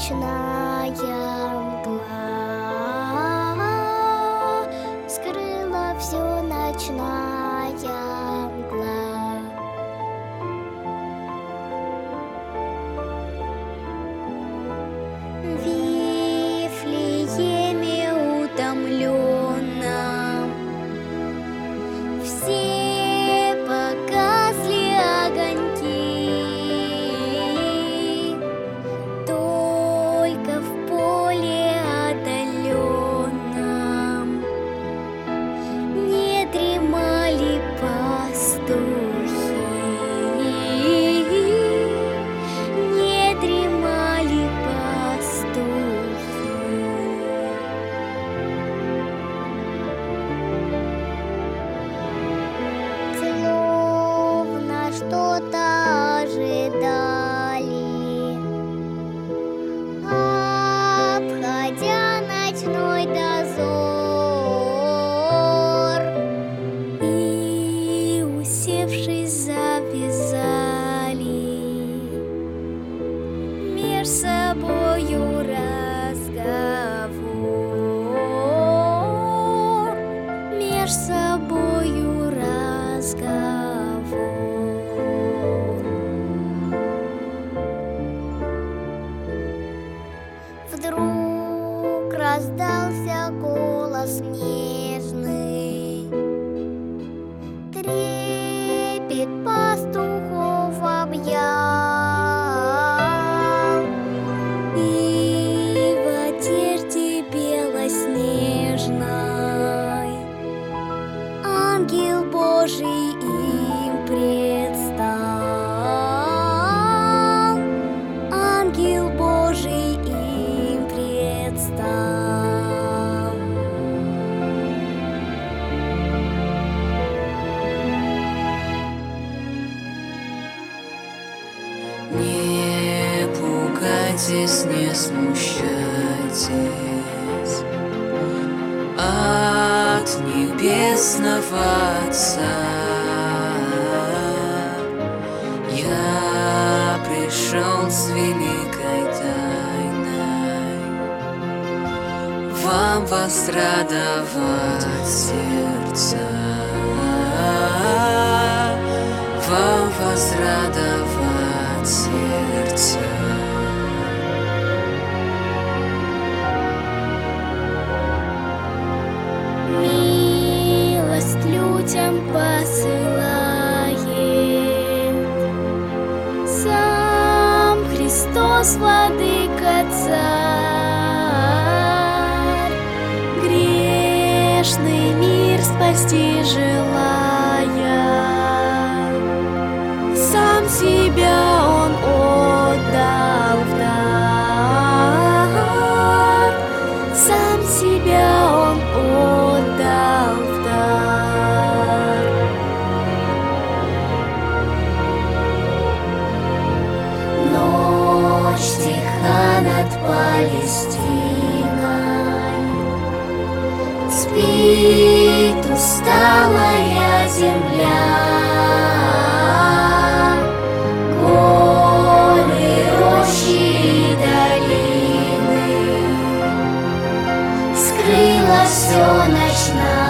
ночная мгла скрыла всю ночная мгла. В Вифлееме утомленном все погасли огоньки, только в поле отдаленном не дремали пастухи, не дремали пастухи. Словно что-то ожидали, обходя ночной дозор, и, усевшись, завязали меж собою разговор, меж собою разговор. Вдруг раздался голос нежный, трепет пастухов объял, и в одежде белоснежной ангел Божий им предстал, ангел Божий им предстал. Не пугайтесь, не смущайтесь, от небесного Отца я пришел с великой тайной вам возрадовать сердца, вам возрадовать сердца. Милость людям посылает сам Христос, Владыка Царь, грешный мир спасти желая, сам себя Он отдал в дар, сам себя Он отдал в дар. Ночь тиха над Палестиной, спит усталая земля, горы, рощи и долины скрыла все ночная